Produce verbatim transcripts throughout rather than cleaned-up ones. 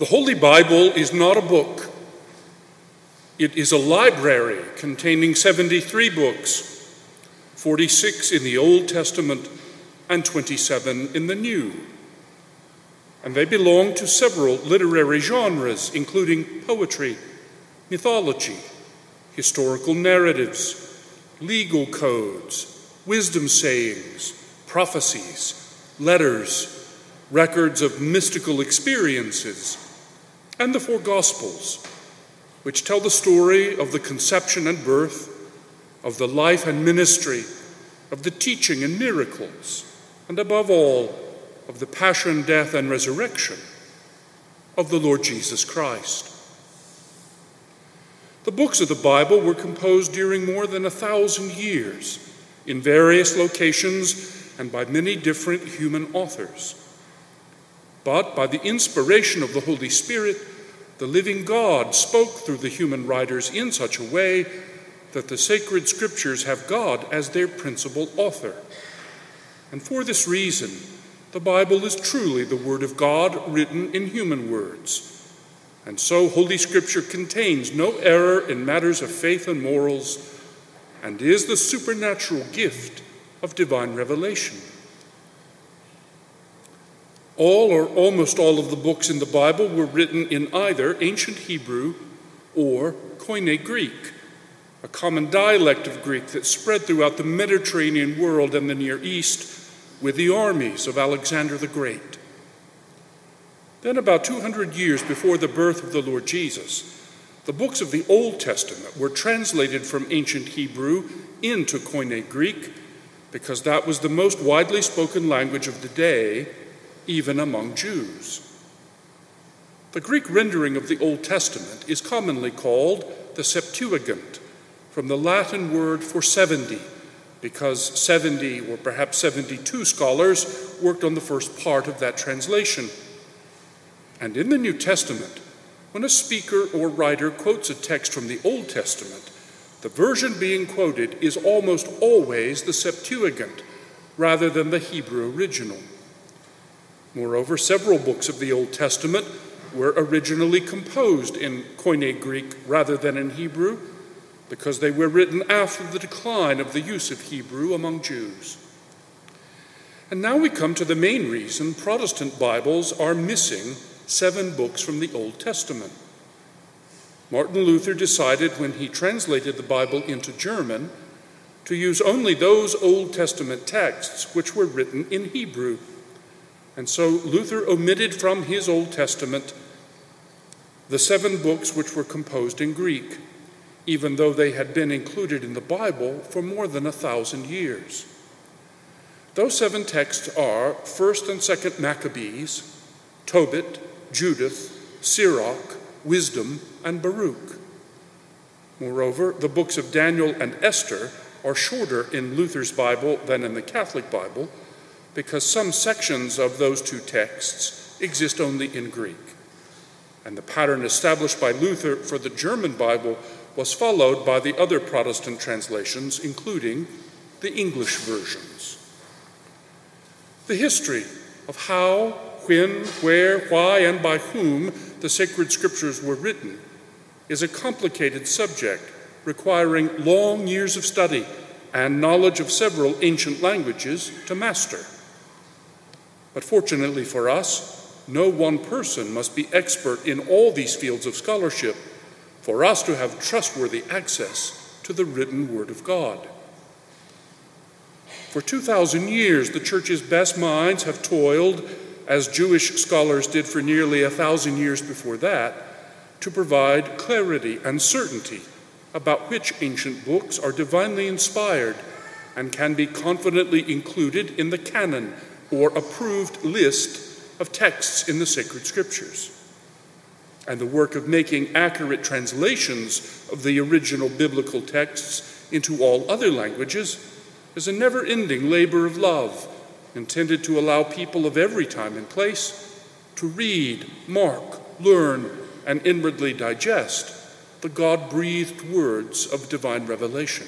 The Holy Bible is not a book. It is a library containing seventy-three books, forty-six in the Old Testament and twenty-seven in the New. And they belong to several literary genres, including poetry, mythology, historical narratives, legal codes, wisdom sayings, prophecies, letters, records of mystical experiences, and the four Gospels, which tell the story of the conception and birth, of the life and ministry, of the teaching and miracles, and above all, of the passion, death, and resurrection of the Lord Jesus Christ. The books of the Bible were composed during more than a thousand years in various locations and by many different human authors. But by the inspiration of the Holy Spirit, the living God spoke through the human writers in such a way that the sacred scriptures have God as their principal author. And for this reason, the Bible is truly the Word of God written in human words. And so Holy Scripture contains no error in matters of faith and morals, and is the supernatural gift of divine revelation. All or almost all of the books in the Bible were written in either ancient Hebrew or Koine Greek, a common dialect of Greek that spread throughout the Mediterranean world and the Near East with the armies of Alexander the Great. Then, about two hundred years before the birth of the Lord Jesus, the books of the Old Testament were translated from ancient Hebrew into Koine Greek because that was the most widely spoken language of the day, even among Jews. The Greek rendering of the Old Testament is commonly called the Septuagint, from the Latin word for seventy, because seventy or perhaps seventy-two scholars worked on the first part of that translation. And in the New Testament, when a speaker or writer quotes a text from the Old Testament, the version being quoted is almost always the Septuagint rather than the Hebrew original. Moreover, several books of the Old Testament were originally composed in Koine Greek rather than in Hebrew, because they were written after the decline of the use of Hebrew among Jews. And now we come to the main reason Protestant Bibles are missing seven books from the Old Testament. Martin Luther decided, when he translated the Bible into German, to use only those Old Testament texts which were written in Hebrew. And so Luther omitted from his Old Testament the seven books which were composed in Greek, even though they had been included in the Bible for more than a thousand years. Those seven texts are First and Second Maccabees, Tobit, Judith, Sirach, Wisdom, and Baruch. Moreover, the books of Daniel and Esther are shorter in Luther's Bible than in the Catholic Bible, because some sections of those two texts exist only in Greek. And the pattern established by Luther for the German Bible was followed by the other Protestant translations, including the English versions. The history of how, when, where, why, and by whom the sacred scriptures were written is a complicated subject requiring long years of study and knowledge of several ancient languages to master. But fortunately for us, no one person must be expert in all these fields of scholarship for us to have trustworthy access to the written Word of God. For two thousand years, the Church's best minds have toiled, as Jewish scholars did for nearly a thousand years before that, to provide clarity and certainty about which ancient books are divinely inspired and can be confidently included in the canon or approved list of texts in the sacred scriptures. And the work of making accurate translations of the original biblical texts into all other languages is a never-ending labor of love intended to allow people of every time and place to read, mark, learn, and inwardly digest the God-breathed words of divine revelation.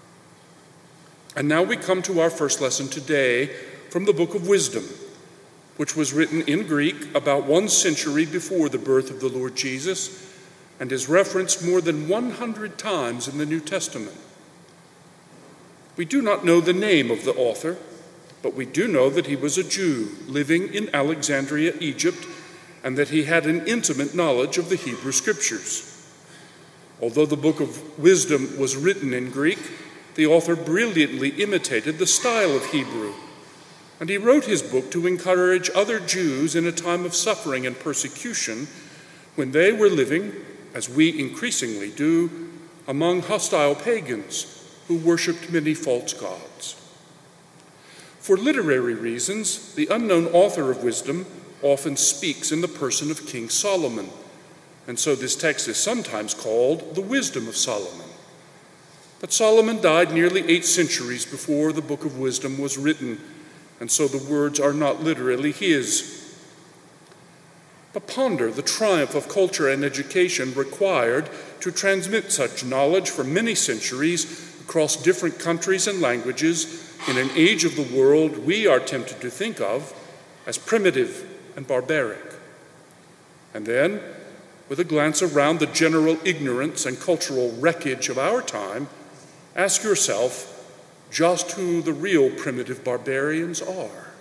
And now we come to our first lesson today from the Book of Wisdom, which was written in Greek about one century before the birth of the Lord Jesus and is referenced more than one hundred times in the New Testament. We do not know the name of the author, but we do know that he was a Jew living in Alexandria, Egypt, and that he had an intimate knowledge of the Hebrew Scriptures. Although the book of Wisdom was written in Greek, the author brilliantly imitated the style of Hebrew, and he wrote his book to encourage other Jews in a time of suffering and persecution when they were living, as we increasingly do, among hostile pagans who worshipped many false gods. For literary reasons, the unknown author of Wisdom often speaks in the person of King Solomon, and so this text is sometimes called the Wisdom of Solomon. But Solomon died nearly eight centuries before the book of Wisdom was written, and so the words are not literally his. But ponder the triumph of culture and education required to transmit such knowledge for many centuries across different countries and languages in an age of the world we are tempted to think of as primitive and barbaric. And then, with a glance around the general ignorance and cultural wreckage of our time, ask yourself just who the real primitive barbarians are.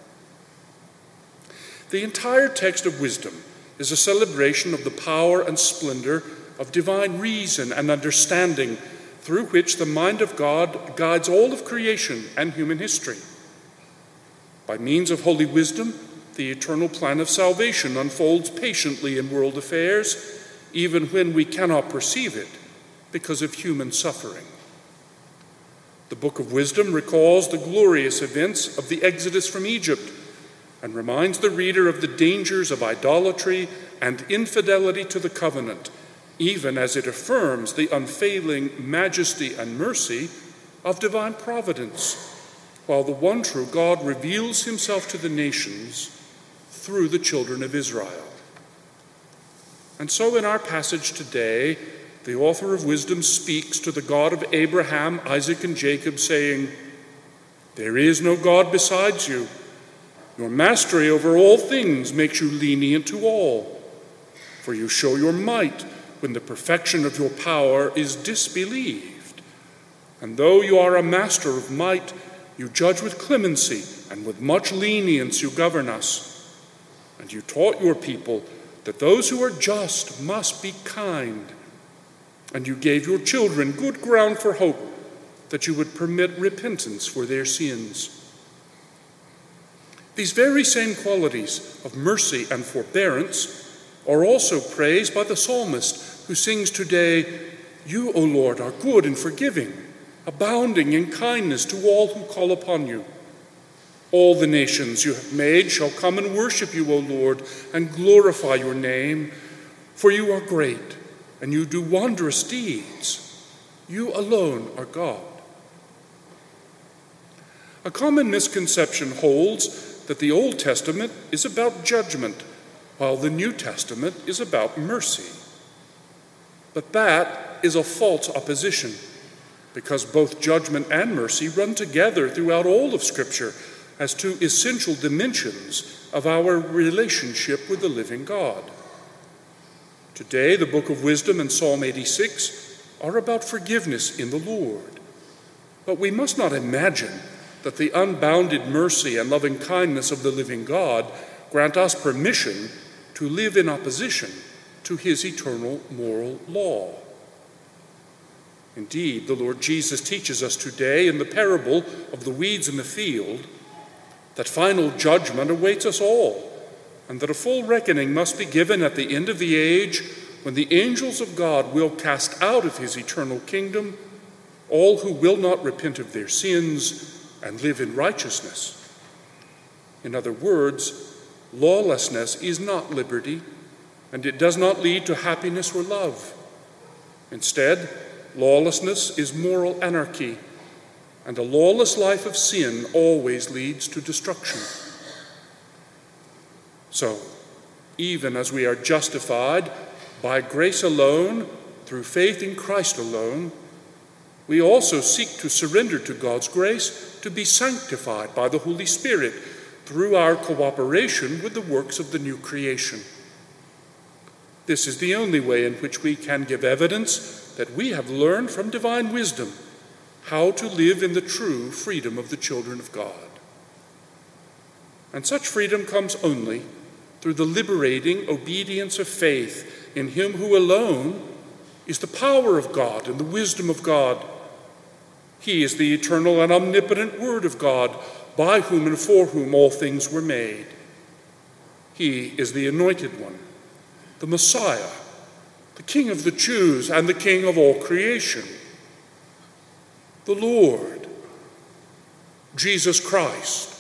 The entire text of Wisdom is a celebration of the power and splendor of divine reason and understanding through which the mind of God guides all of creation and human history. By means of holy wisdom, the eternal plan of salvation unfolds patiently in world affairs, even when we cannot perceive it because of human suffering. The Book of Wisdom recalls the glorious events of the Exodus from Egypt and reminds the reader of the dangers of idolatry and infidelity to the covenant, even as it affirms the unfailing majesty and mercy of divine providence, while the one true God reveals himself to the nations through the children of Israel. And so in our passage today, the author of Wisdom speaks to the God of Abraham, Isaac, and Jacob, saying, "There is no God besides you. Your mastery over all things makes you lenient to all. For you show your might when the perfection of your power is disbelieved. And though you are a master of might, you judge with clemency, and with much lenience you govern us. And you taught your people that those who are just must be kind. And you gave your children good ground for hope, that you would permit repentance for their sins." These very same qualities of mercy and forbearance are also praised by the psalmist, who sings today, "You, O Lord, are good and forgiving, abounding in kindness to all who call upon you. All the nations you have made shall come and worship you, O Lord, and glorify your name, for you are great, and you do wondrous deeds. You alone are God." A common misconception holds that the Old Testament is about judgment, while the New Testament is about mercy. But that is a false opposition, because both judgment and mercy run together throughout all of Scripture as two essential dimensions of our relationship with the living God. Today, the Book of Wisdom and Psalm eighty-six are about forgiveness in the Lord. But we must not imagine that the unbounded mercy and loving kindness of the living God grant us permission to live in opposition to his eternal moral law. Indeed, the Lord Jesus teaches us today in the parable of the weeds in the field that final judgment awaits us all, and that a full reckoning must be given at the end of the age, when the angels of God will cast out of his eternal kingdom all who will not repent of their sins and live in righteousness. In other words, lawlessness is not liberty, and it does not lead to happiness or love. Instead, lawlessness is moral anarchy, and a lawless life of sin always leads to destruction. So, even as we are justified by grace alone, through faith in Christ alone, we also seek to surrender to God's grace to be sanctified by the Holy Spirit through our cooperation with the works of the new creation. This is the only way in which we can give evidence that we have learned from divine wisdom how to live in the true freedom of the children of God. And such freedom comes only through the liberating obedience of faith in him who alone is the power of God and the wisdom of God. He is the eternal and omnipotent Word of God, by whom and for whom all things were made. He is the Anointed One, the Messiah, the King of the Jews and the King of all creation, the Lord, Jesus Christ,